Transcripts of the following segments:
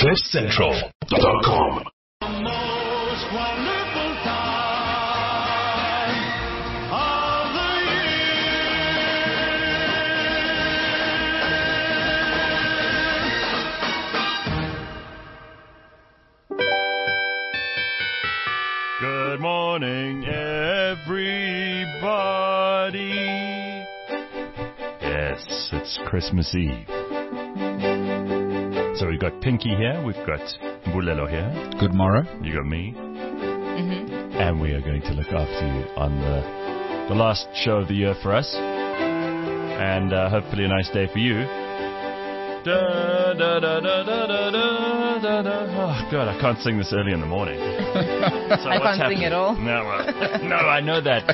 CliffCentral.com. Most wonderful time of the year. Good morning, everybody. Yes, it's Christmas Eve. So we've got Pinky here, we've got Mbulelo here. Good morrow. You got me. And we are going to look after you on the last show of the year for us. And hopefully a nice day for you. Da, da, da, da, da, da, da, da. Oh, God, I can't sing this early in the morning. So I can't sing at all. No, no, I know that.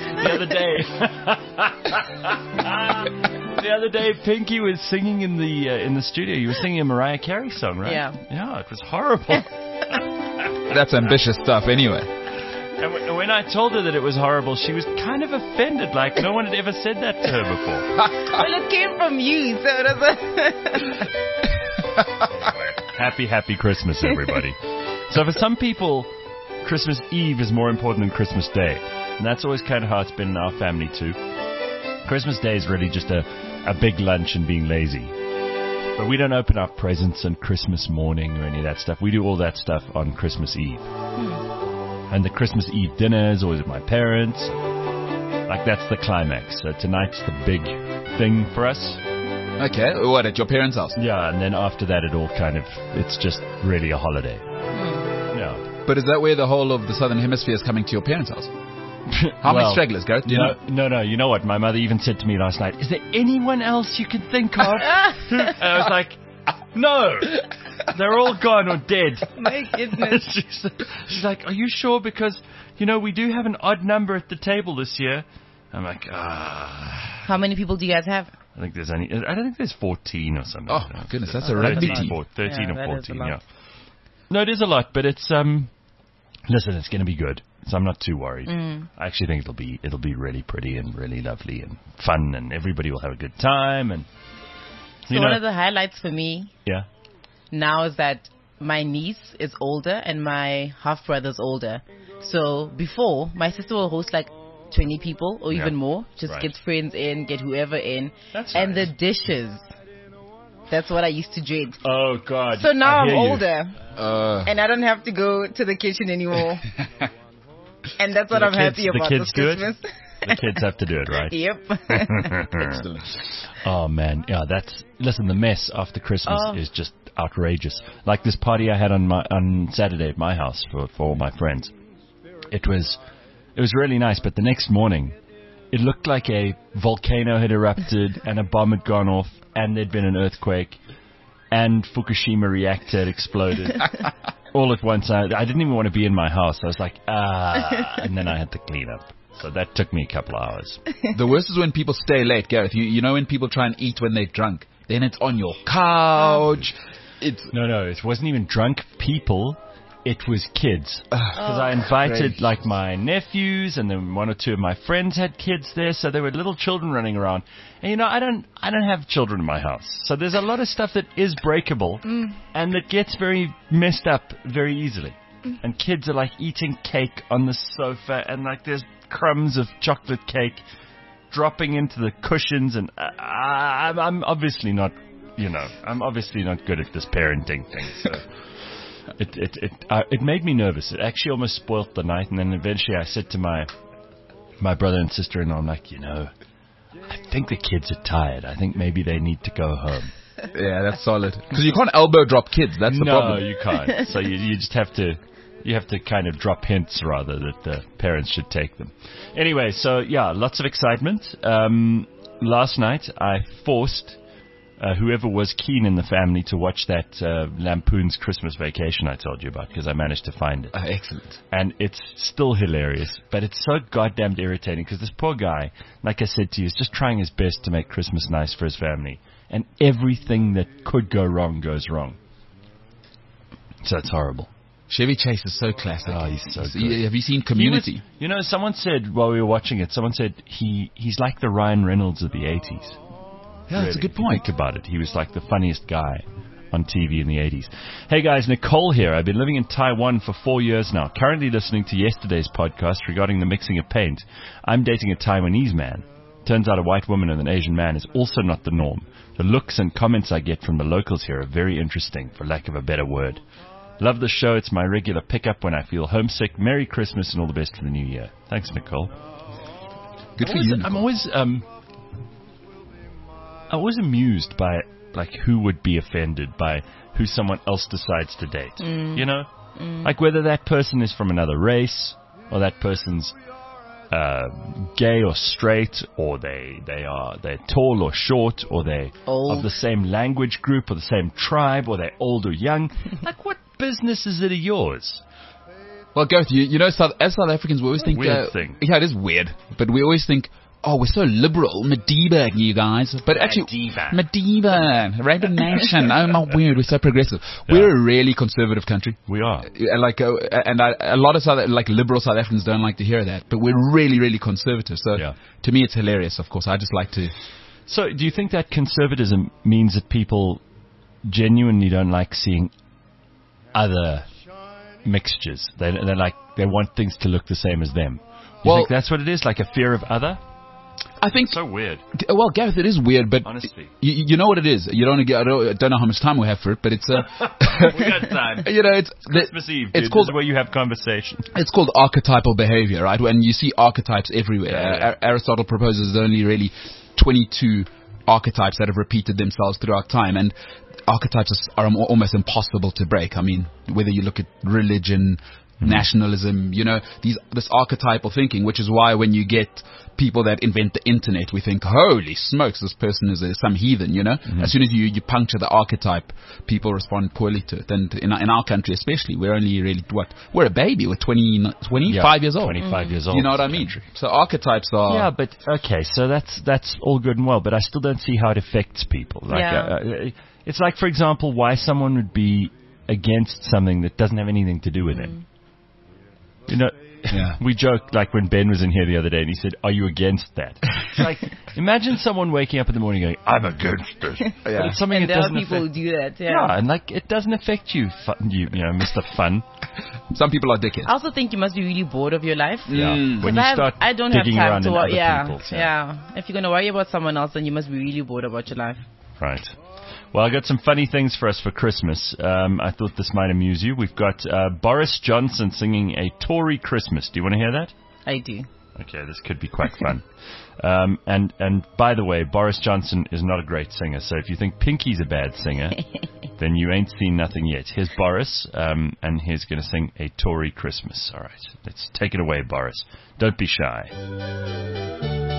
The other day, Pinky was singing in the studio. You were singing a Mariah Carey song, right? Yeah. Yeah, it was horrible. That's ambitious stuff anyway. And when I told her that it was horrible, she was kind of offended, like no one had ever said that to her before. Well, it came from you, so it was Happy Christmas, everybody. So for some people, Christmas Eve is more important than Christmas Day. And that's always kind of how it's been in our family, too. Christmas Day is really just a big lunch and being lazy. But we don't open up presents on Christmas morning or any of that stuff. We do all that stuff on Christmas Eve. And the Christmas Eve dinner is always with my parents. Like, that's the climax. So tonight's the big thing for us. Okay, what, at your parents' house? Yeah, and then after that it's just really a holiday. Yeah. But is that where the whole of the Southern Hemisphere is coming to your parents' house? How many stragglers, Gareth? Do you know? No. You know what? My mother even said to me last night, is there anyone else you can think of? And I was like, no. They're all gone or dead. My goodness. She's like, are you sure? Because, we do have an odd number at the table this year. I'm like, How many people do you guys have? I don't think there's 14 or something. Oh, my goodness, that's a rugby team. 13 or 14, yeah. No, it is a lot, but it's, listen, it's going to be good. So I'm not too worried. I actually think it'll be really pretty and really lovely and fun, and everybody will have a good time. And so one of the highlights for me now is that my niece is older and my half brother's older. So before, my sister will host like 20 people or even more. Just get friends in, get whoever in. That's and nice. the dishes. That's what I used to dread. Oh, God. So now I'm you. older. And I don't have to go to the kitchen anymore. And that's what I'm happy about the kids this do Christmas. It? The kids have to do it, right? Yep. Excellent. Oh, man. Yeah, listen, the mess after Christmas is just outrageous. Like this party I had on Saturday at my house for all my friends. It was really nice, but the next morning, it looked like a volcano had erupted and a bomb had gone off and there'd been an earthquake and Fukushima reactor had exploded. All at once. I didn't even want to be in my house. I was like, and then I had to clean up. So that took me a couple of hours. The worst is when people stay late, Gareth. You know when people try and eat when they're drunk. Then it's on your couch. No, it wasn't even drunk people. It was kids. Because I invited like my nephews, and then one or two of my friends had kids there, so there were little children running around. And I don't have children in my house, so there's a lot of stuff that is breakable and that gets very messed up very easily. And kids are like eating cake on the sofa, and like there's crumbs of chocolate cake dropping into the cushions, and I'm obviously not, I'm obviously not good at this parenting thing. So. It made me nervous. It actually almost spoilt the night. And then eventually I said to my brother and sister-in-law, I'm like, I think the kids are tired. I think maybe they need to go home. Yeah, that's solid. Because you can't elbow drop kids. That's the problem. No, you can't. So you just have to kind of drop hints rather that the parents should take them. Anyway, so yeah, lots of excitement. Last night I forced whoever was keen in the family to watch that Lampoon's Christmas Vacation I told you about, because I managed to find it. Excellent. And it's still hilarious, but it's so goddamn irritating because this poor guy, like I said to you, is just trying his best to make Christmas nice for his family. And everything that could go wrong goes wrong. So it's horrible. Chevy Chase is so classic. Oh, he's so good. Have you seen Community? Someone said while we were watching it, someone said he's like the Ryan Reynolds of the 80s. Yeah, that's a good point. Think about it. He was like the funniest guy. on TV in the 80s. Hey guys, Nicole here. I've been living in Taiwan for 4 years now. Currently listening to yesterday's podcast regarding the mixing of paint. I'm dating a Taiwanese man. Turns out a white woman and an Asian man is also not the norm. The looks and comments I get from the locals here are very interesting, for lack of a better word. Love the show. It's my regular pickup when I feel homesick. Merry Christmas and all the best for the new year. Thanks, Nicole. Good for you, Nicole. I'm always amused by like who would be offended by who someone else decides to date. You know? Like whether that person is from another race, or that person's gay or straight, or they're tall or short, or they of the same language group or the same tribe, or they're old or young. Like what business is it of yours? Well, Gareth, you know, as South Africans, we always think... Weird thing. Yeah, it is weird. But we always think, oh, we're so liberal, Madiba, you guys. But actually... Madiba, Rainbow Nation. Oh, my word, we're so progressive. Yeah. We're a really conservative country. We are. A lot of liberal South Africans don't like to hear that. But we're really, really conservative. So to me, it's hilarious, of course. I just like to... So do you think that conservatism means that people genuinely don't like seeing other mixtures? They want things to look the same as them. You think that's what it is? Like a fear of other? I think so weird. Well, Gareth, it is weird, but honestly, you know what it is. You don't know how much time we have for it, but it's we got time. You know, it's Christmas Eve. It's called the way you have conversation. It's called archetypal behavior, right? When you see archetypes everywhere. Yeah. Aristotle proposes there's only really 22 archetypes that have repeated themselves throughout time, and archetypes are almost impossible to break. I mean, whether you look at religion, nationalism, you know, this archetypal thinking, which is why when you get people that invent the internet, we think, holy smokes, this person is some heathen, you know. As soon as you puncture the archetype, people respond poorly to it. And in our country especially, we're only really, we're a baby. We're 25 years old. 25 years old. You know what I mean? So archetypes are... Yeah, but, okay, so that's all good and well, but I still don't see how it affects people. It's like, for example, why someone would be against something that doesn't have anything to do with him. You know, we joked like when Ben was in here the other day and he said, "Are you against that?" It's like, imagine someone waking up in the morning going, "I'm against this." But it's something and that doesn't there are people who do that. Yeah, and like it doesn't affect you, you know, Mr. Fun. Some people are dickheads. I also think you must be really bored of your life. Yeah, when you start I don't have time to worry. People's, If you're gonna worry about someone else, then you must be really bored about your life. Right. Well, I got some funny things for us for Christmas. I thought this might amuse you. We've got Boris Johnson singing a Tory Christmas. Do you want to hear that? I do. Okay, this could be quite fun. And by the way, Boris Johnson is not a great singer. So if you think Pinky's a bad singer, then you ain't seen nothing yet. Here's Boris, and he's going to sing a Tory Christmas. All right, let's take it away, Boris. Don't be shy.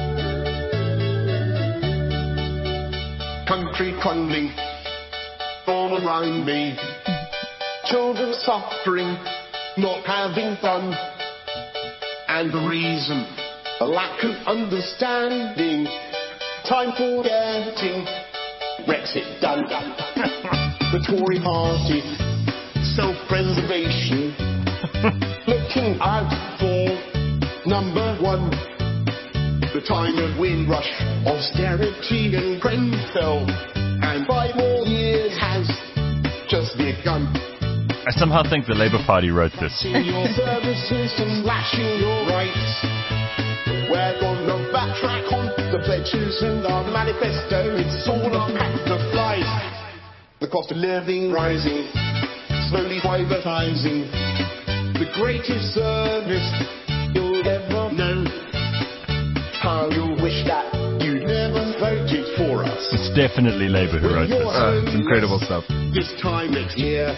Country crumbling all around me, children suffering, not having fun, and the reason, a lack of understanding, time for getting Brexit done. The Tory party, self-preservation, looking out for number one. The time of Windrush, austerity and Grenfell, and 5 more years has just begun. I somehow think the Labour Party wrote this. Your services and slashing your rights. We're gonna backtrack on the pledges and our manifesto. It's all a pack of flies. The cost of living rising, slowly privatising. The greatest service you'll ever know. How you wish that you never voted for us. It's definitely Labour who wrote this. It's incredible stuff. This time next year.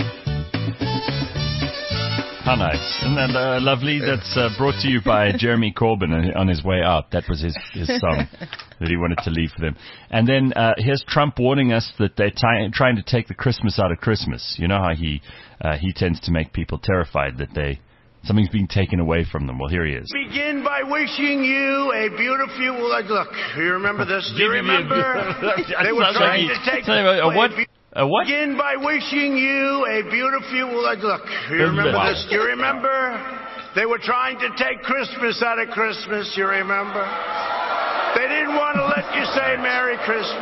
How nice. Isn't that lovely? That's brought to you by Jeremy Corbyn on his way out. That was his song that he wanted to leave for them. And then here's Trump warning us that they're trying to take the Christmas out of Christmas. You know how he tends to make people terrified that something's being taken away from them. Well, here he is. Begin by wishing you a beautiful... Look, you remember this? Do you remember? They were trying to take... What? Begin by wishing you a beautiful... Look, you remember this? Do you remember? They were trying to take Christmas out of Christmas, you remember? They didn't want to let you say Merry Christmas.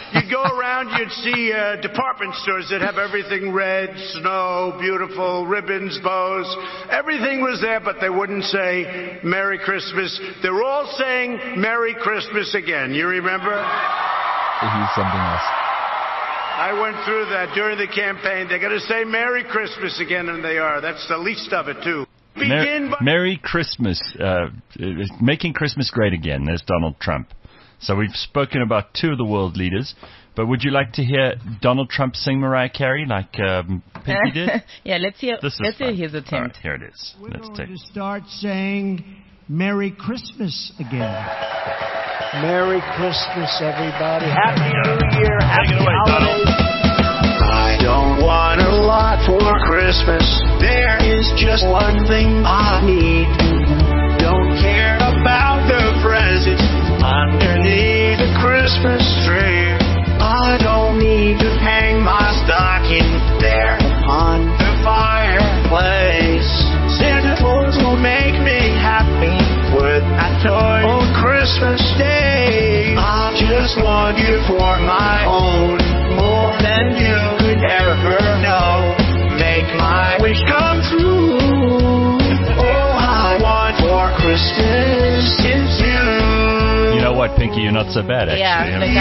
You'd go around, you'd see department stores that have everything red, snow, beautiful, ribbons, bows. Everything was there, but they wouldn't say Merry Christmas. They were all saying Merry Christmas again. You remember? He's something else. I went through that during the campaign. They're going to say Merry Christmas again, and they are. That's the least of it, too. Merry Christmas. Making Christmas great again. There's Donald Trump. So we've spoken about two of the world leaders, but would you like to hear Donald Trump sing Mariah Carey like Pinky did? Yeah, let's hear his attempt. Right, here it is. We're going to start saying Merry Christmas again. Merry Christmas, everybody. Happy New Year. Happy holidays. I don't want a lot for Christmas. There is just one thing I need. Don't care about the presents underneath the Christmas tree. I don't need to hang my stocking there on the fireplace. Santa Claus will make me happy with a toy on Christmas Day. I just want you for my own, more than you could ever know. Make my wish come true. All I want for Christmas is you. You know what, Pinky? You're not so bad, actually. Yeah, like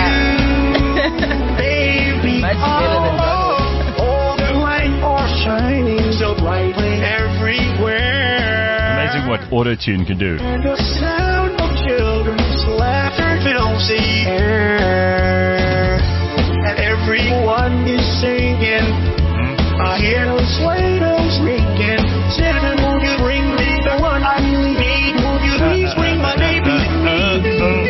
baby, much better than Donald. all the lights are shining so brightly everywhere. Amazing what auto-tune can do. And the sound of children's laughter fills the air. And everyone is singing. I hear those sleigh bells ringing. Santa, won't you bring me the one I really need? Won't you please bring my baby to me?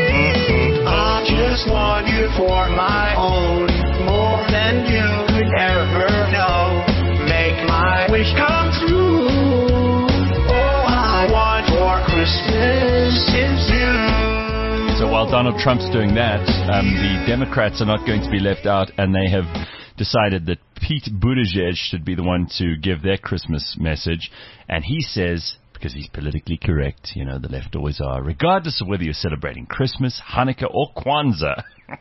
I just want you for my own, more than you could ever know. Make my wish come true. All I want for Christmas is you. So while Donald Trump's doing that, the Democrats are not going to be left out, and they have decided that Pete Buttigieg should be the one to give their Christmas message. And he says, because he's politically correct, you know, the left always are, regardless of whether you're celebrating Christmas, Hanukkah, or Kwanzaa,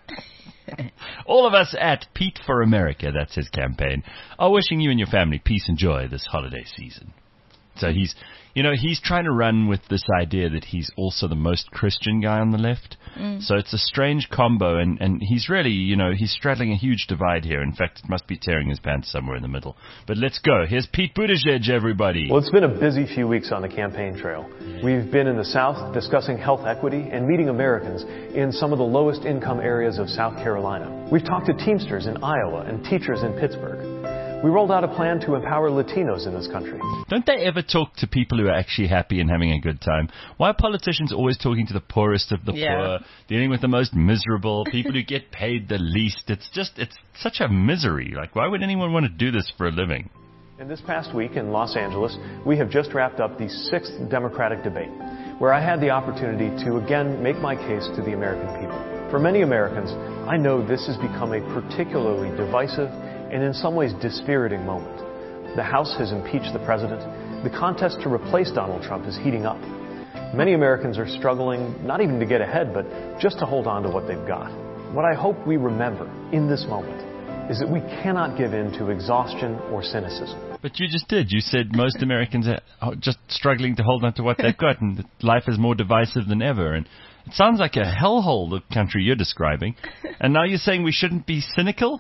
all of us at Pete for America, that's his campaign, are wishing you and your family peace and joy this holiday season. So he's trying to run with this idea that he's also the most Christian guy on the left. So it's a strange combo, and he's really, he's straddling a huge divide here. In fact, it must be tearing his pants somewhere in the middle. But let's go. Here's Pete Buttigieg, everybody. Well, it's been a busy few weeks on the campaign trail. We've been in the South discussing health equity and meeting Americans in some of the lowest income areas of South Carolina. We've talked to Teamsters in Iowa and teachers in Pittsburgh. We rolled out a plan to empower Latinos in this country. Don't they ever talk to people who are actually happy and having a good time? Why are politicians always talking to the poorest of the poor, dealing with the most miserable, people who get paid the least? It's such a misery. Like, why would anyone want to do this for a living? And this past week in Los Angeles, we have just wrapped up the 6th Democratic debate, where I had the opportunity to again make my case to the American people. For many Americans, I know this has become a particularly divisive and in some ways dispiriting moment. The House has impeached the president. The contest to replace Donald Trump is heating up. Many Americans are struggling not even to get ahead, but just to hold on to what they've got. What I hope we remember in this moment is that we cannot give in to exhaustion or cynicism. But you just did. You said most Americans are just struggling to hold on to what they've got, and life is more divisive than ever. And it sounds like a hellhole, the country you're describing. And now you're saying we shouldn't be cynical?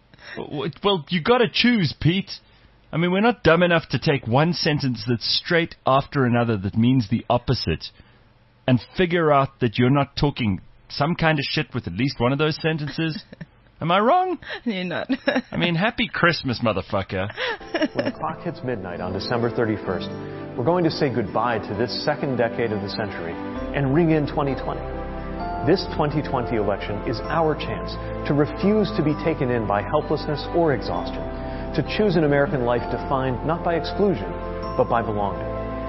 Well, you got to choose, Pete. I mean, we're not dumb enough to take one sentence that's straight after another that means the opposite and figure out that you're not talking some kind of shit with at least one of those sentences. Am I wrong? You're not. I mean, happy Christmas, motherfucker. When the clock hits midnight on December 31st, we're going to say goodbye to this second decade of the century and ring in 2020. This 2020 election is our chance to refuse to be taken in by helplessness or exhaustion, to choose an American life defined not by exclusion, but by belonging.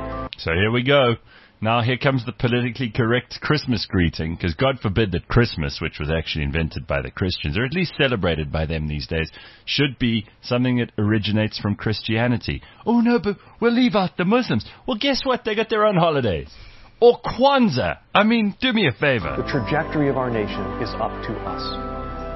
So here we go. Now here comes the politically correct Christmas greeting, because God forbid that Christmas, which was actually invented by the Christians, or at least celebrated by them these days, should be something that originates from Christianity. Oh no, but we'll leave out the Muslims. Well, guess what? They got their own holidays. Or Kwanzaa. I mean, do me a favor. The trajectory of our nation is up to us.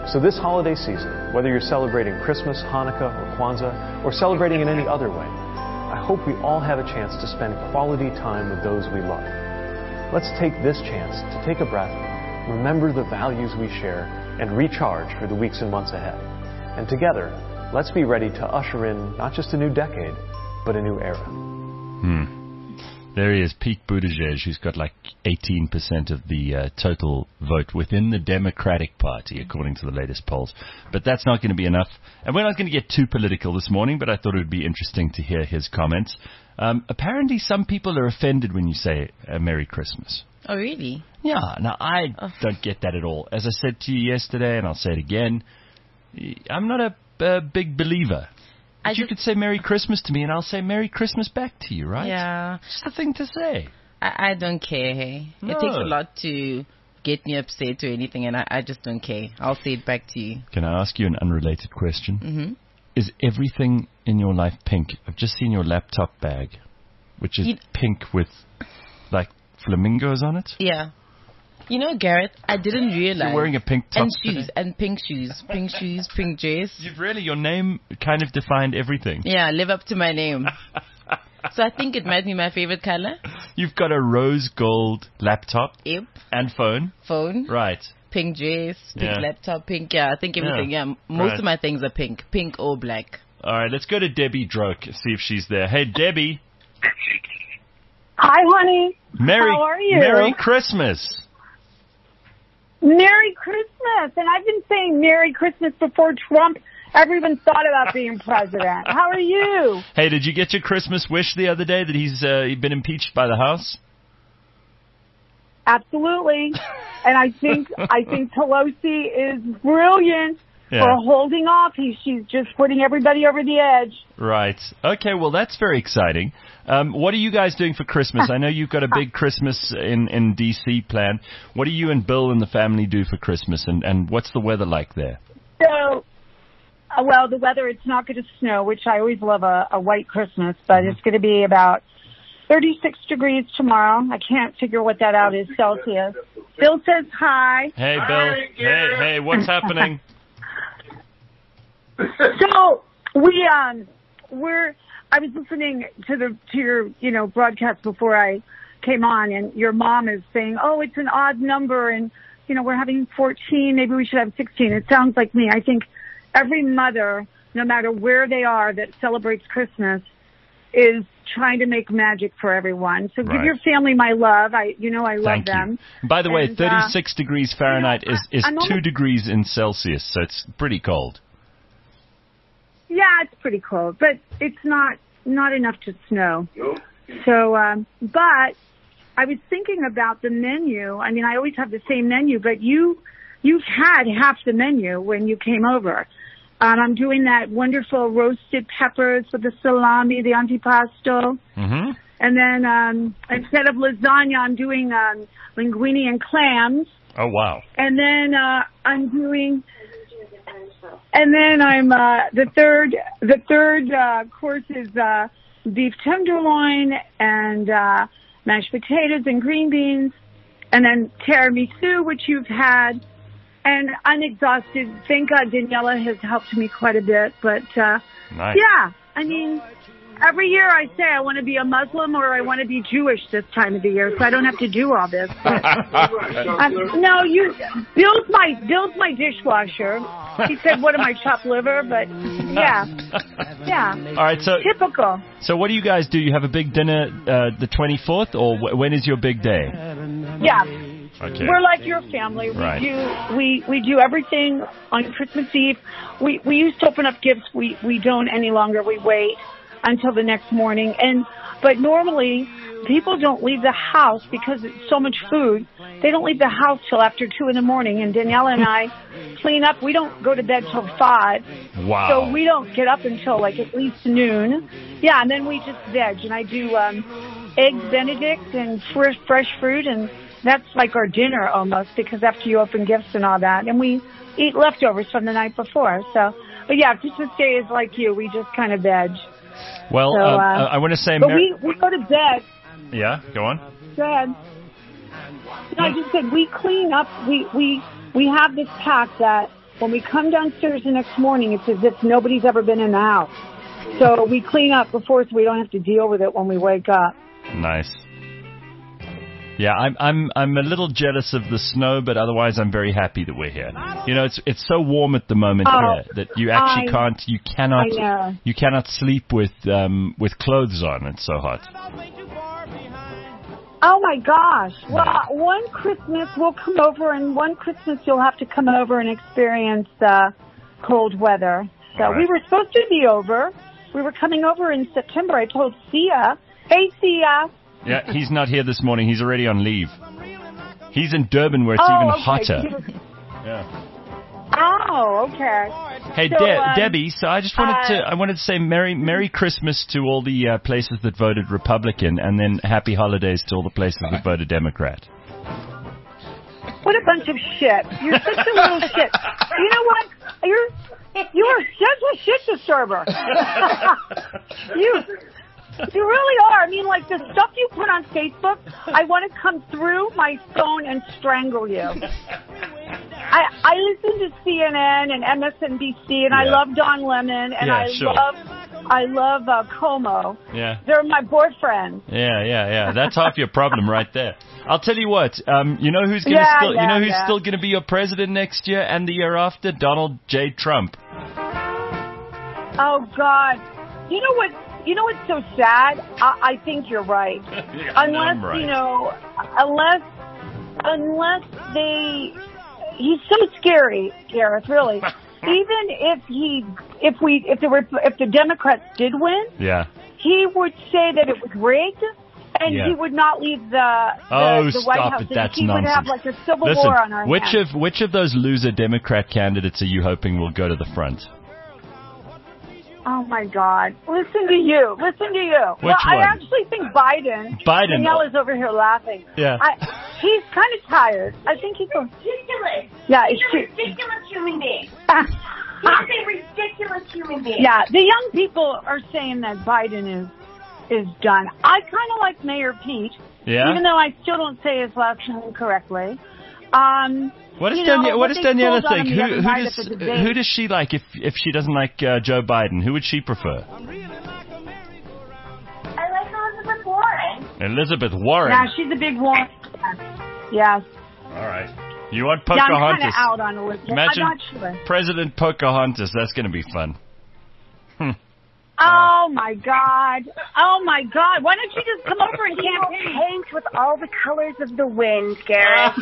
So this holiday season, whether you're celebrating Christmas, Hanukkah, or Kwanzaa, or celebrating in any other way, I hope we all have a chance to spend quality time with those we love. Let's take this chance to take a breath, remember the values we share, and recharge for the weeks and months ahead. And together, let's be ready to usher in not just a new decade, but a new era. There he is, Pete Buttigieg, who's got like 18% of the total vote within the Democratic Party, according to the latest polls. But that's not going to be enough. And we're not going to get too political this morning, but I thought it would be interesting to hear his comments. Apparently some people are offended when you say Merry Christmas. Oh, really? Yeah. Now, I don't get that at all. As I said to you yesterday, and I'll say it again, I'm not a big believer. But you could say Merry Christmas to me, and I'll say Merry Christmas back to you, right? Yeah. It's the thing to say. I don't care, hey. No. It takes a lot to get me upset or anything, and I just don't care. I'll say it back to you. Can I ask you an unrelated question? Mm-hmm. Is everything in your life pink? I've just seen your laptop bag, which is pink with, like, flamingos on it. Yeah. You know, Gareth, I didn't realize. You're wearing a pink top. And shoes, and pink shoes, pink dress. You've really, your name kind of defined everything. Yeah, live up to my name. So I think it might be my favorite color. You've got a rose gold laptop. Yep. And phone. Phone. Right. Pink dress, pink laptop, pink, I think everything, Most of my things are pink or black. All right, let's go to Debbie Droke, see if she's there. Hey, Debbie. Hi, honey. How are you? Merry Christmas. Merry Christmas. And I've been saying Merry Christmas before Trump ever even thought about being president. How are you? Hey, did you get your Christmas wish the other day that he's been impeached by the House? Absolutely. And I think Pelosi is brilliant for holding off. She's just putting everybody over the edge. Right. Okay, well, that's very exciting. What are you guys doing for Christmas? I know you've got a big Christmas in D.C. planned. What do you and Bill and the family do for Christmas, and what's the weather like there? So, well, the weather, it's not going to snow, which I always love a white Christmas, but it's going to be about 36 degrees tomorrow. I can't figure what that out is Celsius. Bill says hi. Hey, Bill. Hey, what's happening? So I was listening to your broadcast before I came on, and your mom is saying, "Oh, it's an odd number, and we're having 14. Maybe we should have 16." It sounds like me. I think every mother, no matter where they are, that celebrates Christmas, is trying to make magic for everyone. So give your family my love. I love them. By the way, 36 degrees Fahrenheit is 2 degrees in Celsius, so it's pretty cold. Yeah, it's pretty cold, but it's not enough to snow. So, but I was thinking about the menu. I mean, I always have the same menu, but you've had half the menu when you came over. I'm doing that wonderful roasted peppers with the salami, the antipasto. Mm-hmm. And then instead of lasagna, I'm doing linguine and clams. Oh, wow. And then I'm doing... And then the third course is beef tenderloin and mashed potatoes and green beans, and then tiramisu, which you've had. And I'm exhausted. Thank God Daniela has helped me quite a bit. But nice. Yeah, I mean, every year I say I want to be a Muslim or I want to be Jewish this time of the year, so I don't have to do all this. But, no, Bill's my dishwasher. He said, "What am I, chopped liver?" But yeah. All right, so typical. So what do you guys do? You have a big dinner the 24th, or when is your big day? Yeah. Okay. We're like your family. We do everything on Christmas Eve. We used to open up gifts. We don't any longer. We wait until the next morning. But normally people don't leave the house because it's so much food. They don't leave the house till after 2 a.m. And Daniela and I clean up. We don't go to bed till 5. Wow. So we don't get up until like at least noon. Yeah, and then we just veg. And I do eggs Benedict and fresh fruit, and that's like our dinner almost, because after you open gifts and all that, and we eat leftovers from the night before. So, but yeah, Christmas Day is like you. We just kind of veg. Well, so, I want to say... But we go to bed. Yeah, go on. Go ahead. No, I just said we clean up. We have this pack that when we come downstairs the next morning, it's as if nobody's ever been in the house. So we clean up before so we don't have to deal with it when we wake up. Nice. Yeah, I'm a little jealous of the snow, but otherwise I'm very happy that we're here. You know, it's so warm at the moment here that you actually you cannot sleep with clothes on. It's so hot. Oh my gosh! Well, one Christmas we'll come over, and one Christmas you'll have to come over and experience cold weather. So we were supposed to be over. We were coming over in September. I told Sia, "Hey, Sia." Yeah, he's not here this morning. He's already on leave. He's in Durban where it's even hotter. Yeah. Oh, okay. Hey, so, Debbie, so I just wanted to say Merry Christmas to all the places that voted Republican, and then Happy Holidays to all the places that voted Democrat. What a bunch of shit. You're such a little shit. You know what? You are such a shit disturber. You really are. I mean, like, the stuff you put on Facebook, I want to come through my phone and strangle you. I listen to CNN and MSNBC, and I love Don Lemon, and I love Como. Yeah. They're my boyfriend. Yeah. That's half your problem right there. I'll tell you what. You know who's still going to be your president next year and the year after? Donald J. Trump. Oh God. You know what's so sad? I think you're right. Unless he's so scary, Gareth, really. Even if the Democrats did win, he would say that it was rigged, and he would not leave the White House. That's he nonsense. Would have like a civil war on our hands. Which of those loser Democrat candidates are you hoping will go to the front? Oh, my God. Listen to you. Which one? I actually think Biden. Daniela's over here laughing. Yeah. He's kind of tired. I think he's ridiculous. Yeah, he's a ridiculous human being. He's a ridiculous human being. Yeah, the young people are saying that Biden is done. I kind of like Mayor Pete. Yeah. Even though I still don't say his last name correctly. What does Daniela think? Who does she like if she doesn't like Joe Biden? Who would she prefer? I like Elizabeth Warren. Elizabeth Warren? Yeah, she's a big Warren. Yes. All right. You want Pocahontas? Yeah, I'm kind of out on Elizabeth. Imagine I'm not sure. President Pocahontas. That's going to be fun. Oh, my God. Why don't you just come over and campaign? Paint with all the colors of the wind, Gareth.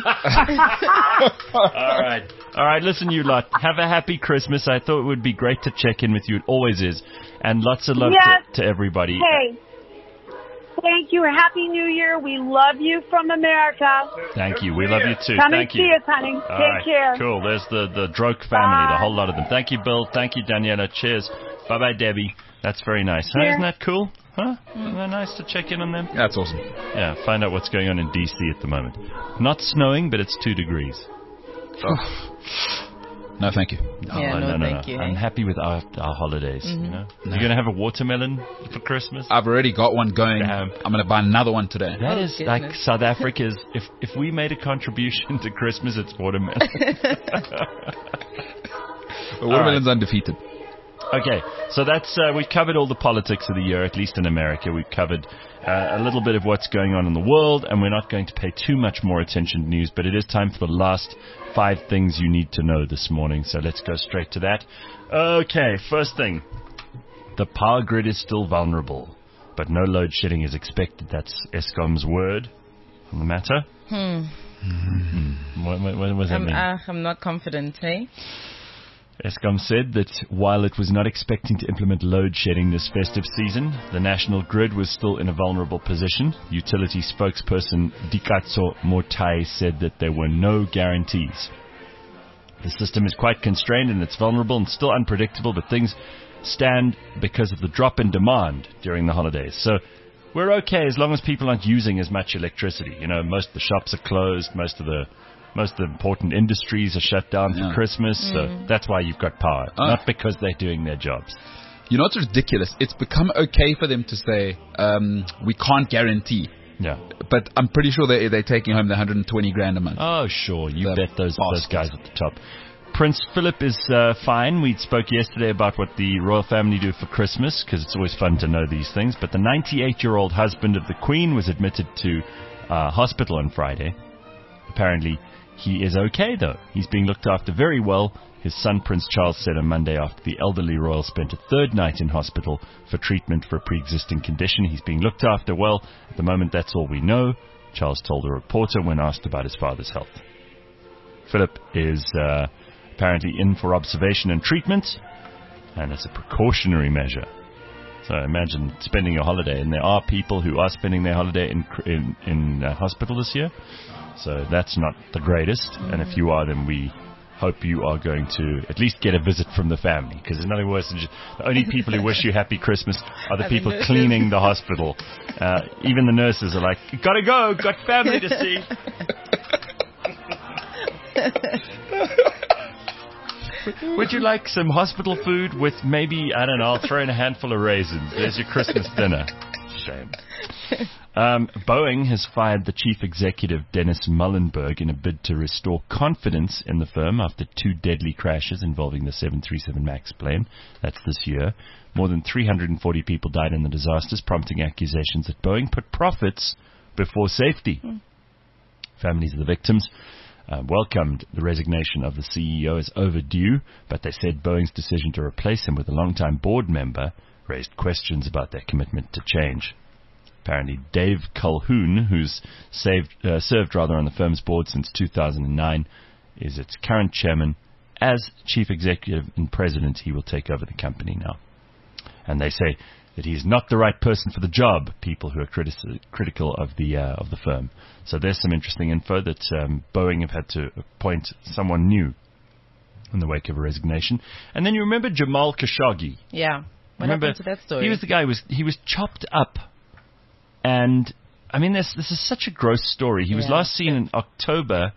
All right. Listen, you lot. Have a happy Christmas. I thought it would be great to check in with you. It always is. And lots of love to everybody. Hey. Thank you. Happy New Year. We love you from America. Thank you. We love you, too. Come Thank and see us, honey. Take care. Cool. There's the Droke family, the whole lot of them. Thank you, Bill. Thank you, Daniela. Cheers. Bye-bye, Debbie. That's very nice. Huh? Isn't that cool? Huh? Isn't that nice to check in on them? That's awesome. Yeah, find out what's going on in D.C. at the moment. Not snowing, but it's 2 degrees. Oh. No, thank you. No, thank you. I'm happy with our holidays. Mm-hmm. You know? You're going to have a watermelon for Christmas? I've already got one going. Damn. I'm going to buy another one today. That is goodness. Like South Africa's. If we made a contribution to Christmas, it's watermelon. Watermelon's undefeated. Okay, so that's we've covered all the politics of the year, at least in America. We've covered a little bit of what's going on in the world, and we're not going to pay too much more attention to news, but it is time for the last 5 things you need to know this morning, so let's go straight to that. Okay, first thing. The power grid is still vulnerable, but no load shedding is expected. That's Eskom's word on the matter. What does that mean? I'm not confident, eh? Eskom said that while it was not expecting to implement load shedding this festive season, the national grid was still in a vulnerable position. Utility spokesperson Dikatso Motai said that there were no guarantees. The system is quite constrained and it's vulnerable and still unpredictable, but things stand because of the drop in demand during the holidays. So we're okay as long as people aren't using as much electricity. You know, most of the shops are closed, most of the important industries are shut down for Christmas, so that's why you've got power, not because they're doing their jobs. You know what's ridiculous? It's become okay for them to say, we can't guarantee. Yeah. But I'm pretty sure they're taking home the 120 grand a month. Oh, sure. You bet those guys at the top. Prince Philip is fine. We spoke yesterday about what the royal family do for Christmas, because it's always fun to know these things. But the 98-year-old husband of the Queen was admitted to hospital on Friday. Apparently, he is okay, though. He's being looked after very well. His son, Prince Charles, said on Monday after the elderly royal spent a third night in hospital for treatment for a pre-existing condition. He's being looked after well. At the moment, that's all we know, Charles told a reporter when asked about his father's health. Philip is apparently in for observation and treatment, and it's a precautionary measure. So imagine spending your holiday, and there are people who are spending their holiday in hospital this year. So that's not the greatest, and if you are, then we hope you are going to at least get a visit from the family, because there's nothing worse than the only people who wish you happy Christmas are the people cleaning the hospital. Even the nurses are like, gotta go, got family to see. Would you like some hospital food with maybe, I don't know, I'll throw in a handful of raisins. There's your Christmas dinner. Shame. Boeing has fired the chief executive, Dennis Muilenburg, in a bid to restore confidence in the firm after 2 deadly crashes involving the 737 MAX plane. That's this year. More than 340 people died in the disasters, prompting accusations that Boeing put profits before safety. Families of the victims welcomed the resignation of the CEO as overdue, but they said Boeing's decision to replace him with a longtime board member raised questions about their commitment to change. Apparently, Dave Calhoun, who's served on the firm's board since 2009, is its current chairman. As chief executive and president, he will take over the company now. And they say that he's not the right person for the job, people who are critical of the firm. So there's some interesting info that Boeing have had to appoint someone new in the wake of a resignation. And then you remember Jamal Khashoggi? Yeah. What happened to that story? He was the guy he was chopped up. And, I mean, this is such a gross story. He was last seen in October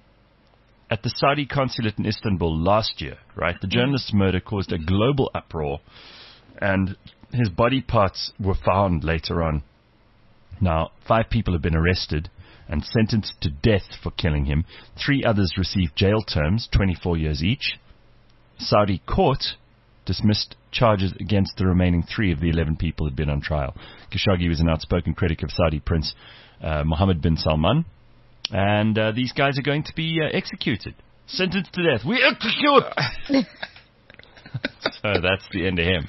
at the Saudi consulate in Istanbul last year, right? The journalist's murder caused a global uproar, and his body parts were found later on. Now, 5 people have been arrested and sentenced to death for killing him. 3 others received jail terms, 24 years each. Saudi court dismissed charges against the remaining 3 of the 11 people who had been on trial. Khashoggi was an outspoken critic of Saudi Prince Mohammed bin Salman, and these guys are going to be executed, sentenced to death. We execute! So that's the end of him,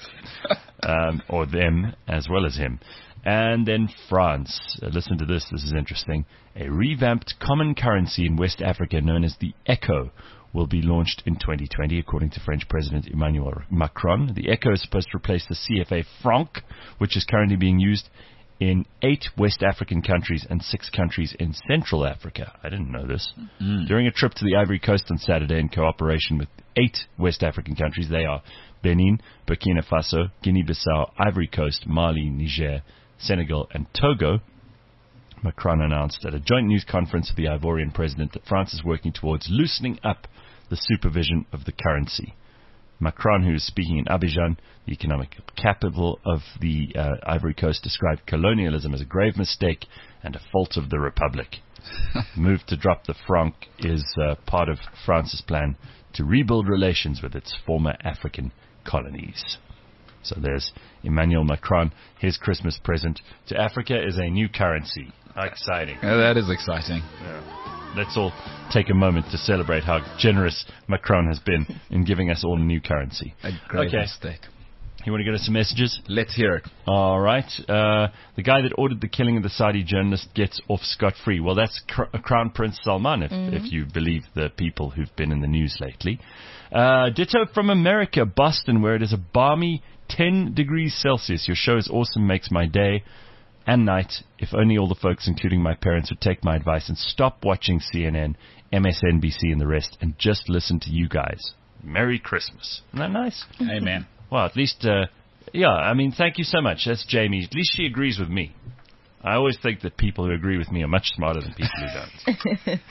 or them as well as him. And then France. Listen to this. This is interesting. A revamped common currency in West Africa known as the ECHO will be launched in 2020, according to French President Emmanuel Macron. The ECHO is supposed to replace the CFA franc, which is currently being used in 8 West African countries and 6 countries in Central Africa. I didn't know this. During a trip to the Ivory Coast on Saturday in cooperation with 8 West African countries, they are Benin, Burkina Faso, Guinea-Bissau, Ivory Coast, Mali, Niger, Senegal, and Togo, Macron announced at a joint news conference with the Ivorian president that France is working towards loosening up the supervision of the currency. Macron, who is speaking in Abidjan, the economic capital of the Ivory Coast, described colonialism as a grave mistake and a fault of the Republic. The move to drop the franc is part of France's plan to rebuild relations with its former African colonies. So there's Emmanuel Macron. His Christmas present to Africa is a new currency. How exciting. Yeah, that is exciting. Yeah. Let's all take a moment to celebrate how generous Macron has been in giving us all a new currency. A great mistake. You want to go to some messages? Let's hear it. All right. The guy that ordered the killing of the Saudi journalist gets off scot-free. Well, that's Crown Prince Salman, if you believe the people who've been in the news lately. Ditto from America, Boston, where it is a balmy 10 degrees Celsius. Your show is awesome, makes my day and night. If only all the folks, including my parents, would take my advice and stop watching CNN, MSNBC, and the rest, and just listen to you guys. Merry Christmas. Isn't that nice? Amen. Well, at least, thank you so much. That's Jamie. At least she agrees with me. I always think that people who agree with me are much smarter than people who don't.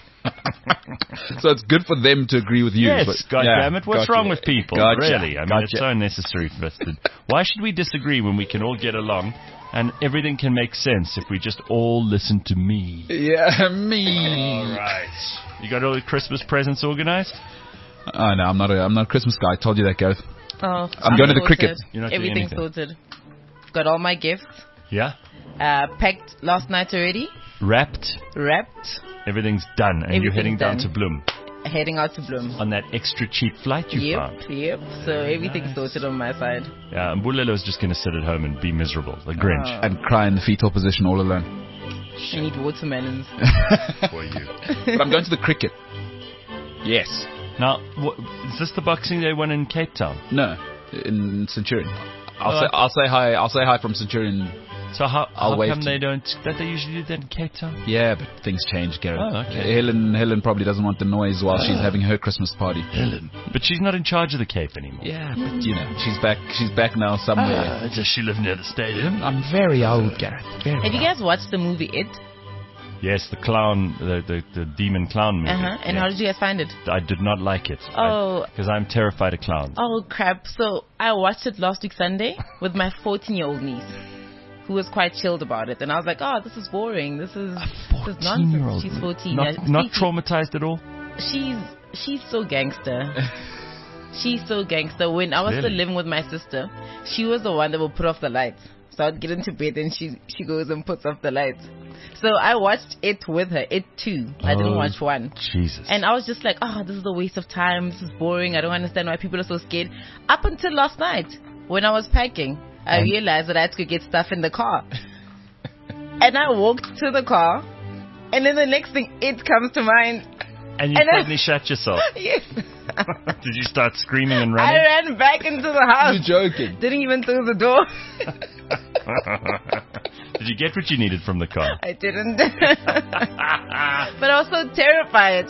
So it's good for them to agree with you. Yes, goddammit. What's wrong with people? Really? I mean, it's so unnecessary for us to... Why should we disagree when we can all get along and everything can make sense if we just all listen to me? Yeah, me. All right. You got all the Christmas presents organized? Oh no, I'm not a Christmas guy. I told you that, Gareth. Oh, I'm going to the cricket. Everything's sorted. Got all my gifts. Yeah. Packed last night already. Wrapped. Everything's done, and you're heading down to Bloem. Heading out to Bloem. On that extra cheap flight you found. Yep. So everything's sorted on my side. Yeah, and Mbulelo is just going to sit at home and be miserable, the Grinch. And cry in the fetal position all alone. I need watermelons. For you. But I'm going to the cricket. Yes. Now, is this the Boxing Day one in Cape Town? No, in Centurion. I'll say hi. I'll say hi from Centurion. So how come they don't? Don't they usually do that in Cape Town? Yeah, but things change, Gareth. Oh, okay. Helen probably doesn't want the noise while she's having her Christmas party. Helen, but she's not in charge of the Cape anymore. Yeah, but she's back. She's back now somewhere. Does she live near the stadium? I'm very old, Gareth. Have you guys watched the movie It? Yes, the clown, the demon clown movie. And how did you guys find it? I did not like it. Because I'm terrified of clowns. Oh crap! So I watched it last week Sunday with my 14-year-old niece, who was quite chilled about it, and I was like, "Oh, this is boring. This is nonsense." She's 14. Not traumatized at all. She's so gangster. She's so gangster. When I was still living with my sister, she was the one that would put off the lights. So I'd get into bed and she goes and puts off the lights. So I watched It with her, It 2. I didn't watch 1. Jesus. And I was just like, this is a waste of time. This is boring. I don't understand why people are so scared. Up until last night, when I was packing, I realized that I had to go get stuff in the car. And I walked to the car, and then the next thing, It comes to mind. And you suddenly shut yourself. Yes. Did you start screaming and running? I ran back into the house. You're joking. Didn't even close the door. Did you get what you needed from the car? I didn't. But I was so terrified.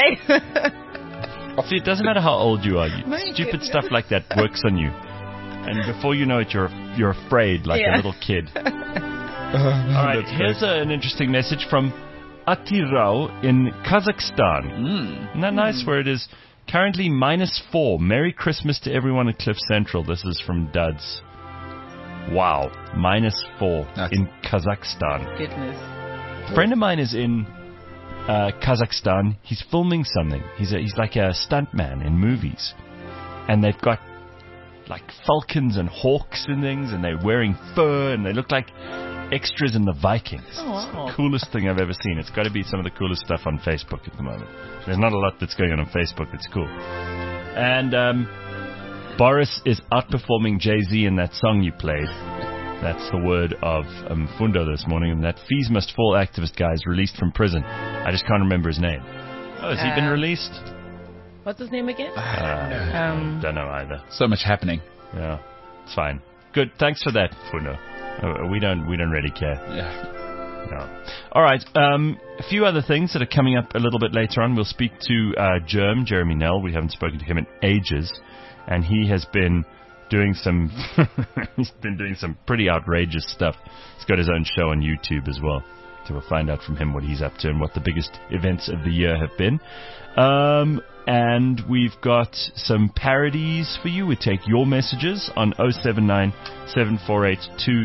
See, it doesn't matter how old you are. Stupid stuff like that works on you. And before you know it, you're afraid like a little kid. All right, here's an interesting message from Atirau in Kazakhstan. Isn't that nice? Where it is currently -4. Merry Christmas to everyone at Cliff Central. This is from Duds. Wow, -4 in Kazakhstan. Goodness. A friend of mine is in Kazakhstan. He's filming something. He's like a stuntman in movies, and they've got like falcons and hawks and things, and they're wearing fur, and they look like extras in the Vikings. Oh, wow. It's the coolest thing I've ever seen. It's got to be some of the coolest stuff on Facebook at the moment. There's not a lot that's going on Facebook that's cool. And Boris is outperforming Jay-Z in that song you played. That's the word of Fundo this morning. And that Fees Must Fall activist guy is released from prison. I just can't remember his name. Oh, has he been released? What's his name again? Don't know either. So much happening. Yeah, it's fine. Good. Thanks for that, Fundo. We don't really care. Yeah. No. All right. A few other things that are coming up a little bit later on. We'll speak to Jeremy Nell. We haven't spoken to him in ages, and he has been doing some pretty outrageous stuff. He's got his own show on YouTube as well. So we'll find out from him what he's up to and what the biggest events of the year have been. And we've got some parodies for you. We take your messages on 079 748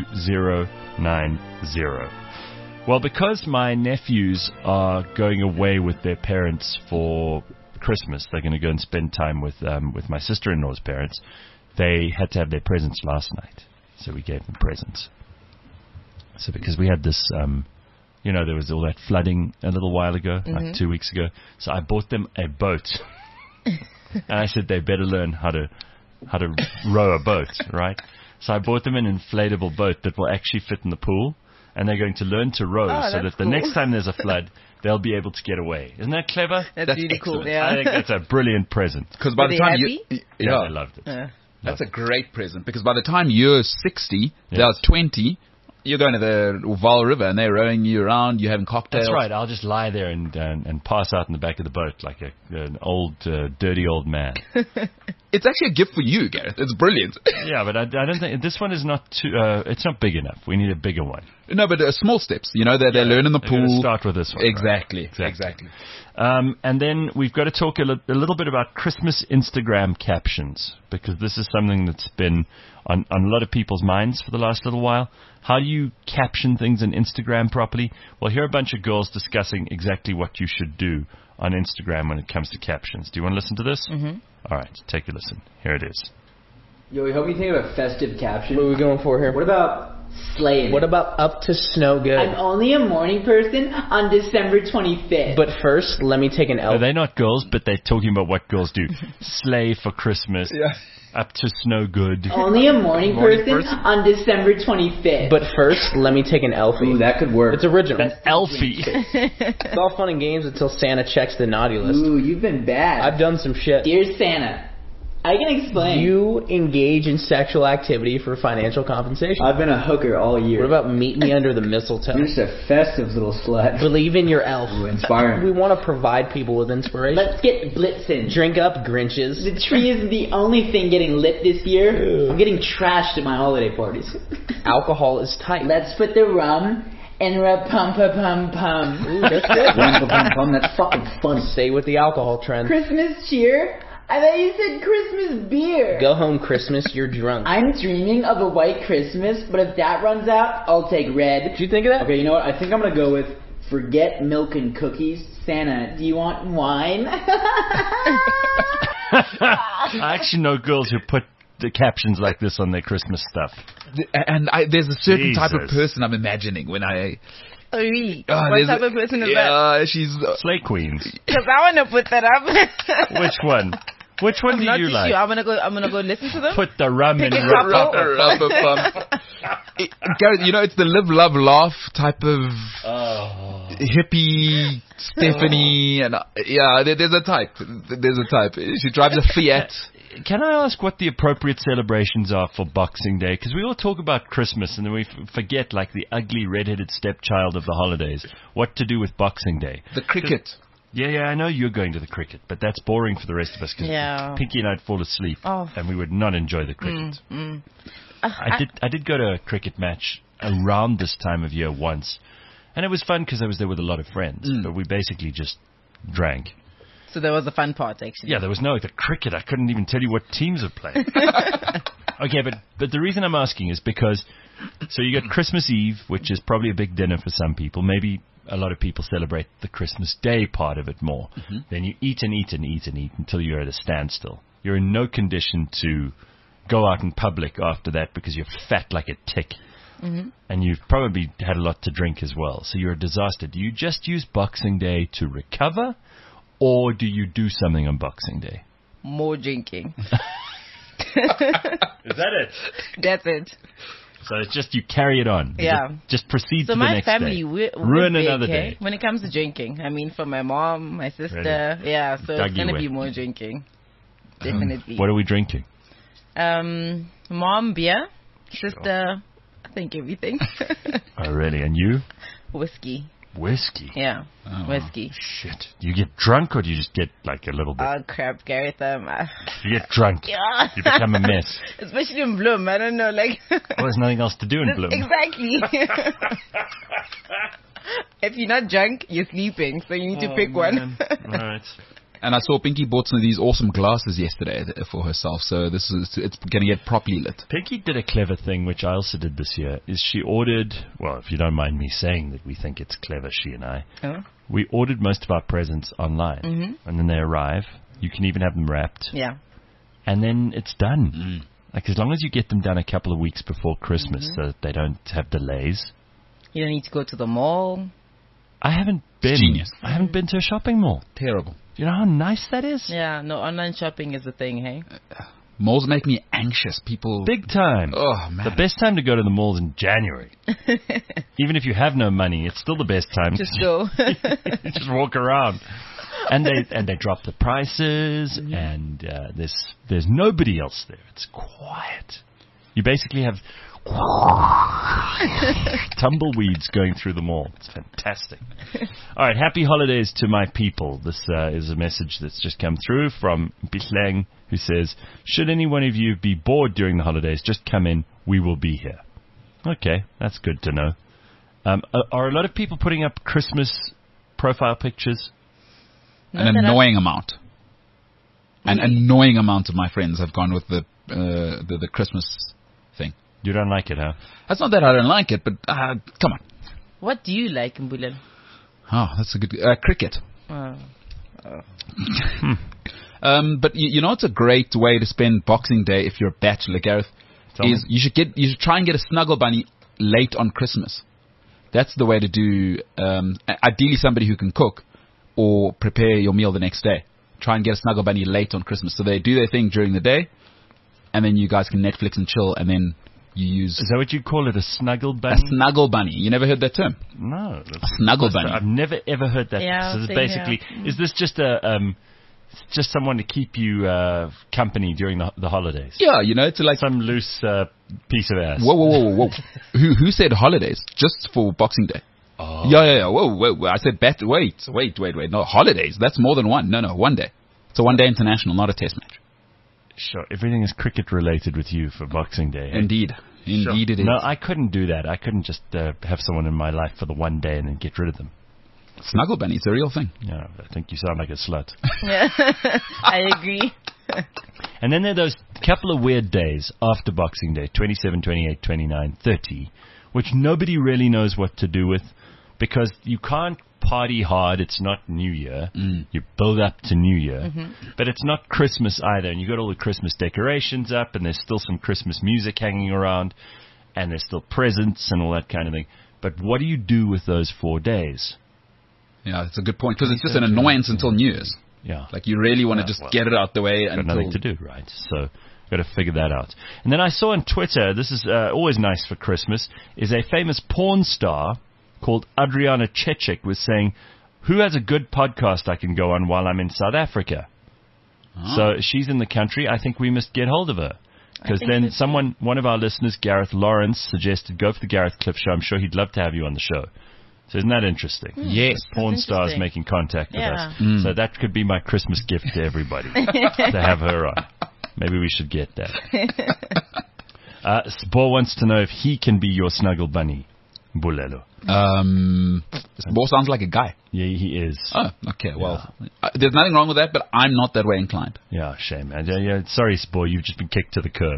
2090. Well, because my nephews are going away with their parents for Christmas, they're going to go and spend time with my sister-in-law's parents. They had to have their presents last night, so we gave them presents. So because we had this, there was all that flooding a little while ago, like 2 weeks ago. So I bought them a boat, and I said they better learn how to row a boat, right? So I bought them an inflatable boat that will actually fit in the pool, and they're going to learn to row so that the next time there's a flood, they'll be able to get away. Isn't that clever? That's really excellent. Cool. Yeah. I think that's a brilliant present. Because by the time they loved it. That's a great present. Because by the time you're 60, they're 20. You're going to the Vaal River and they're rowing you around. You're having cocktails. That's right. I'll just lie there and pass out in the back of the boat like an old, dirty old man. It's actually a gift for you, Gareth. It's brilliant. Yeah, but I don't think this one is not too. It's not big enough. We need a bigger one. No, but small steps. You know, they learn in the pool. Start with this one. Exactly. Right? Exactly. And then we've got to talk a little bit about Christmas Instagram captions, because this is something that's been on a lot of people's minds for the last little while. How do you caption things on Instagram properly? Well, here are a bunch of girls discussing exactly what you should do on Instagram when it comes to captions. Do you want to listen to this? Mm-hmm. All right, take a listen. Here it is. Yo, we hope you think of a festive caption. What are we going for here? What about slaying? What about up to snow good? I'm only a morning person on December 25th. But first, let me take an elf. They're not girls, but they're talking about what girls do. Slay for Christmas. Yeah. Up to snow good. Only a morning person on December 25th. But first, let me take an elfie. Ooh, that could work. It's original. An elfie. It's all fun and games until Santa checks the naughty list. Ooh, you've been bad. I've done some shit. Dear Santa, I can explain. You engage in sexual activity for financial compensation. I've been a hooker all year. What about meet me under the mistletoe? You're just a festive little slut. Believe in your elf. Ooh, inspiring. We want to provide people with inspiration. Let's get blitzing. Drink up, Grinches. The tree isn't the only thing getting lit this year. Ew. I'm getting trashed at my holiday parties. Alcohol is tight. Let's put the rum and pum-pum-pum-pum. Ooh, that's good. Rum-pum-pum, that's fucking funny. Stay with the alcohol trend. Christmas cheer? I thought you said Christmas beer. Go home, Christmas, you're drunk. I'm dreaming of a white Christmas, but if that runs out, I'll take red. Did you think of that? Okay, you know what? I think I'm going to go with forget milk and cookies. Santa, do you want wine? I actually know girls who put the captions like this on their Christmas stuff. And there's a certain type of person I'm imagining when I... Oh, really? What type of person is that? Yeah, she's... Slay Queens. Because I want to put that up. Which one? Which one do you like? Sure. I'm gonna go listen to them. Put the rum in rubber pump. Gareth, you know, it's the live, love, laugh type of hippie Stephanie, and there's a type. There's a type. She drives a Fiat. Can I ask what the appropriate celebrations are for Boxing Day? Because we all talk about Christmas and then we forget, like the ugly red-headed stepchild of the holidays, what to do with Boxing Day. The cricket. Yeah, I know you're going to the cricket, but that's boring for the rest of us because Pinky and I'd fall asleep and we would not enjoy the cricket. I did go to a cricket match around this time of year once, and it was fun because I was there with a lot of friends, but we basically just drank. So there was a fun part, actually. Yeah, there was the cricket. I couldn't even tell you what teams were playing. Okay, but the reason I'm asking is because, so you got Christmas Eve, which is probably a big dinner for some people. Maybe a lot of people celebrate the Christmas Day part of it more. Mm-hmm. Then you eat and eat and eat and eat until you're at a standstill. You're in no condition to go out in public after that because you're fat like a tick. Mm-hmm. And you've probably had a lot to drink as well. So you're a disaster. Do you just use Boxing Day to recover? Or do you do something on Boxing Day? More drinking. Is that it? That's it. So it's just you carry it on. Yeah. Just proceed to the next day. So my family, we're ruin big, another day. When it comes to drinking. I mean, for my mom, my sister. Ready? Yeah, so Dug it's going to be more drinking. Definitely. What are we drinking? Mom, beer. Sure. Sister, I think everything. Oh, really? And you? Whiskey. Whiskey? Yeah, whiskey. Shit. Do you get drunk or do you just get like a little bit? Oh, crap, Gareth. You get drunk. Yeah. You become a mess. Especially in Bloem. I don't know, like... Well, there's nothing else to do in Bloem. Exactly. If you're not drunk, you're sleeping, so you need to pick one. All right. And I saw Pinky bought some of these awesome glasses yesterday for herself, so it's going to get properly lit. Pinky did a clever thing, which I also did this year, is she ordered, well, if you don't mind me saying that we think it's clever, she and I, we ordered most of our presents online, and then they arrive. You can even have them wrapped. Yeah. And then it's done. Like, as long as you get them done a couple of weeks before Christmas so that they don't have delays. You don't need to go to the mall. I haven't been. Genius. I haven't been to a shopping mall. Terrible. Do you know how nice that is? Yeah, no, online shopping is a thing, hey? Malls make me anxious. People... Big time. Oh, man. The best time to go to the mall is in January. Even if you have no money, it's still the best time. Just go. You just walk around. And they drop the prices, and there's nobody else there. It's quiet. You basically have type tumbleweeds going through the mall. It's fantastic. All right, happy holidays to my people. This is a message that's just come through from Bitleng, who says, should any one of you be bored during the holidays, just come in. We will be here. Okay, that's good to know. Are a lot of people putting up Christmas profile pictures? An annoying amount. An annoying amount of my friends have gone with the Christmas thing. You don't like it, huh? That's not that I don't like it, but come on. What do you like, Mbulelo? Oh, that's a good... cricket. But you know it's a great way to spend Boxing Day if you're a bachelor, Gareth? You should try and get a snuggle bunny late on Christmas. That's the way to do, ideally somebody who can cook or prepare your meal the next day. Try and get a snuggle bunny late on Christmas. So they do their thing during the day, and then you guys can Netflix and chill, and then you use... Is that what you call it, a snuggle bunny? A snuggle bunny. You never heard that term? No. A snuggle bunny. I've never, ever heard that. Yeah, so basically, is this just just someone to keep you company during the holidays? Yeah, it's like... Some loose piece of ass. Whoa. Who said holidays? Just for Boxing Day? Oh. Yeah. Whoa. I said wait. No, holidays. That's more than one. No, 1 day. It's a 1 day international, not a test match. Sure. Everything is cricket related with you for Boxing Day. Eh? Indeed it is. No, I couldn't do that. I couldn't just have someone in my life for the 1 day and then get rid of them. Snuggle bunny, it's a real thing. Yeah, I think you sound like a slut. Yeah, I agree. And then there are those couple of weird days after Boxing Day, 27, 28, 29, 30, which nobody really knows what to do with because you can't party hard. It's not New Year. You build up to New Year. But it's not Christmas either. And you got all the Christmas decorations up and there's still some Christmas music hanging around and there's still presents and all that kind of thing. But what do you do with those 4 days? Yeah, it's a good point because it's just an annoyance until New Year's. Yeah. Like you really want to just get it out the way. Got nothing to do, right? So got to figure that out. And then I saw on Twitter, this is always nice for Christmas, is a famous porn star called Adriana Chechik was saying, who has a good podcast I can go on while I'm in South Africa? So she's in the country. I think we must get hold of her. Because then one of our listeners, Gareth Lawrence, suggested go for the Gareth Cliff Show. I'm sure he'd love to have you on the show. So isn't that interesting? Yes. Porn stars making contact with us. So that could be my Christmas gift to everybody, to have her on. Maybe we should get that. Spore wants to know if he can be your snuggle bunny, Mbulelo. Spore sounds like a guy. Yeah, he is. Oh, okay. Well, there's nothing wrong with that, but I'm not that way inclined. Yeah, shame, man. Yeah, sorry, Spore. You've just been kicked to the curb.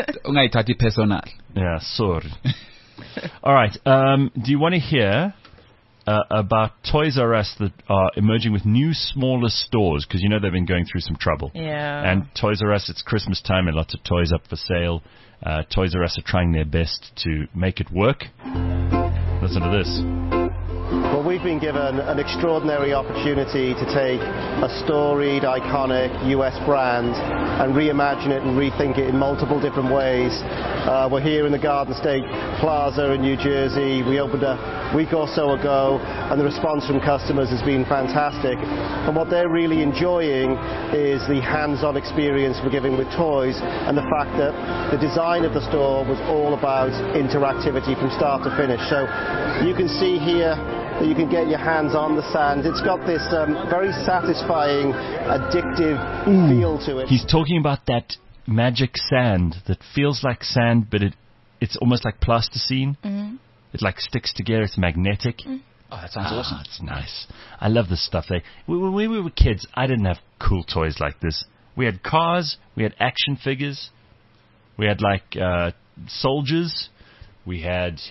Yeah, sorry. All right. Do you want to hear about Toys R Us that are emerging with new, smaller stores? Because they've been going through some trouble. Yeah. And Toys R Us, it's Christmas time and lots of toys up for sale. Toys R Us are trying their best to make it work. Listen to this. Well, we've been given an extraordinary opportunity to take a storied, iconic US brand and reimagine it and rethink it in multiple different ways. We're here in the Garden State Plaza in New Jersey. We opened a week or so ago, and the response from customers has been fantastic. And what they're really enjoying is the hands-on experience we're giving with toys, and the fact that the design of the store was all about interactivity from start to finish. So you can see here that you can get your hands on the sand. It's got this very satisfying, addictive feel to it. He's talking about that magic sand that feels like sand, but it's almost like plasticine. It like sticks together. It's magnetic. Oh, that sounds awesome. It's nice. I love this stuff. When we were kids, I didn't have cool toys like this. We had cars. We had action figures. We had like soldiers. We had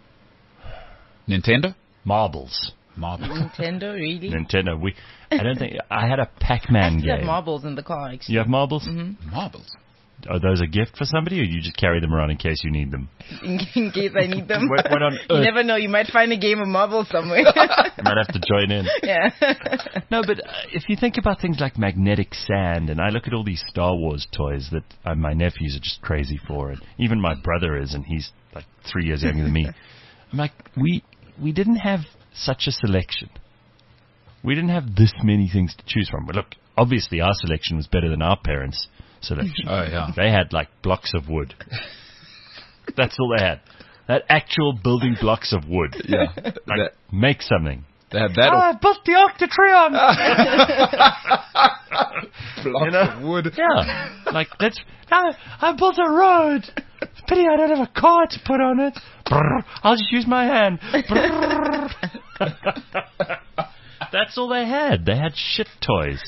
Nintendo. Marbles. Nintendo, really? Nintendo. I don't think I had a Pac-Man game. I have marbles in the car. Actually. You have marbles? Mm-hmm. Marbles. Are those a gift for somebody, or you just carry them around in case you need them? In case I need them. What on earth? You never know. You might find a game of marbles somewhere. You might have to join in. Yeah. No, but if you think about things like magnetic sand, and I look at all these Star Wars toys that my nephews are just crazy for, and even my brother is, and he's like 3 years younger than me. I'm like, we didn't have such a selection. We didn't have this many things to choose from. But look, obviously our selection was better than our parents' selection. Oh, yeah. They had like blocks of wood. That's all they had. That actual building blocks of wood. Yeah. Like, make something. They had that. I built the Octatrion. Blocks of wood. Yeah. Like, I built a road. It's a pity I don't have a car to put on it. Brrr, I'll just use my hand. That's all they had. They had shit toys.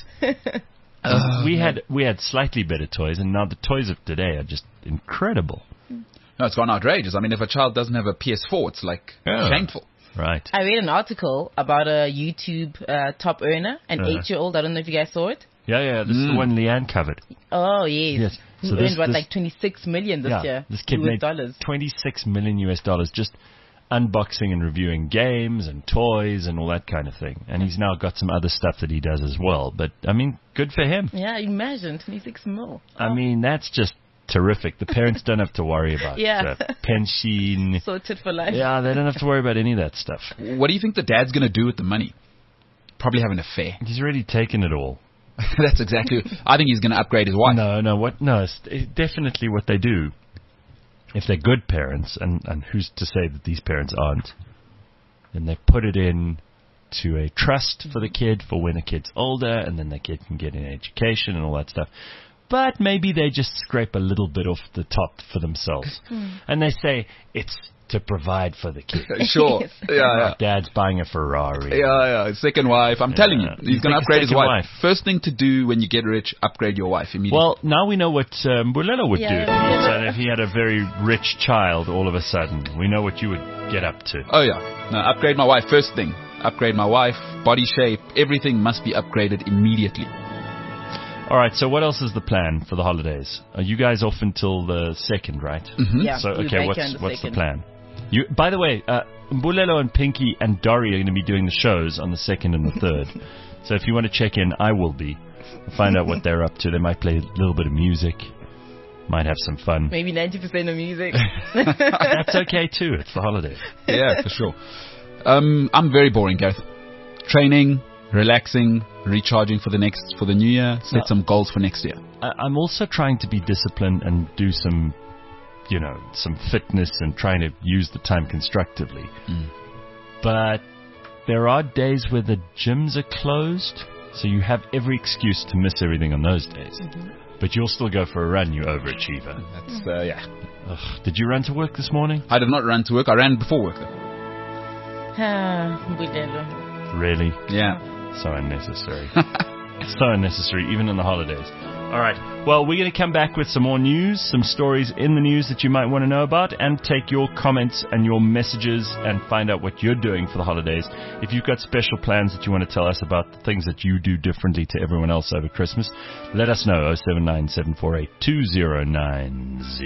We had slightly better toys, and now the toys of today are just incredible. No, it's gone outrageous. I mean, if a child doesn't have a PS4, it's like shameful. Right. I read an article about a YouTube top earner, an 8-year-old. I don't know if you guys saw it. Yeah. This is the one Leanne covered. Oh, yes. So Who earned, like $26 million this year? This kid made $26 million just unboxing and reviewing games and toys and all that kind of thing. And he's now got some other stuff that he does as well. But, I mean, good for him. Yeah, imagine, 26 mil. I mean, that's just terrific. The parents don't have to worry about pension. Sorted for life. Yeah, they don't have to worry about any of that stuff. What do you think the dad's going to do with the money? Probably have an affair. He's already taken it all. That's exactly. I think he's going to upgrade his wife. No. It's definitely what they do. If they're good parents, and who's to say that these parents aren't, then they put it in to a trust for the kid for when the kid's older, and then the kid can get an education and all that stuff. But maybe they just scrape a little bit off the top for themselves. And they say, it's to provide for the kid. Sure. Yeah. Dad's buying a Ferrari. Yeah. Second wife. I'm telling you, he's going to upgrade his wife. First thing to do when you get rich, upgrade your wife immediately. Well, now we know what Mbulelo would do. So if he had a very rich child all of a sudden, we know what you would get up to. Oh, yeah. No, upgrade my wife. First thing. Upgrade my wife. Body shape. Everything must be upgraded immediately. All right, so what else is the plan for the holidays? Are you guys off until the 2nd, right? Mm-hmm. Yeah. So, okay, what's the plan? By the way, Mbulelo and Pinky and Dory are going to be doing the shows on the 2nd and the 3rd. So if you want to check in, I will be. We'll find out what they're up to. They might play a little bit of music. Might have some fun. Maybe 90% of music. That's okay, too. It's the holidays. Yeah, for sure. I'm very boring, Gareth. Training, relaxing, recharging for the new year, set some goals for next year. I'm also trying to be disciplined and do some fitness and trying to use the time constructively. But there are days where the gyms are closed, so you have every excuse to miss everything on those days. But you'll still go for a run, you overachiever. That's, Ugh. Did you run to work this morning? I did not run to work. I ran before work, though. Really? Yeah. So unnecessary. So unnecessary, even in the holidays. All right. Well, we're going to come back with some more news, some stories in the news that you might want to know about, and take your comments and your messages and find out what you're doing for the holidays. If you've got special plans that you want to tell us about, the things that you do differently to everyone else over Christmas, let us know. 079 748 2090.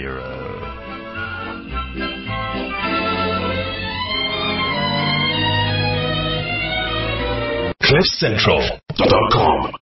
CliffCentral.com